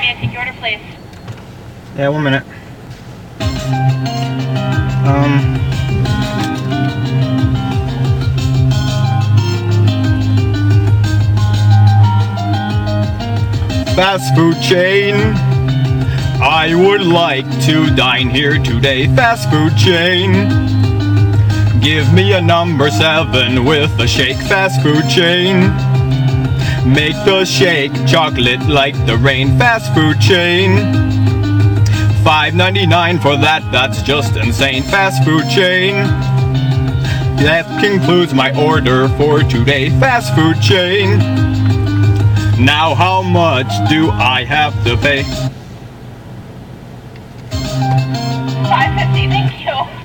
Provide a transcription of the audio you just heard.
may I take your order, please? Yeah, 1 minute. Fast food chain. I would like to dine here today. Fast food chain. Give me a number 7 with a shake. Fast food chain. Make the shake chocolate like the rain. Fast food chain. $5.99 for that, that's just insane. Fast food chain. That concludes my order for today. Fast food chain. Now how much do I have to pay? $5.50, thank you.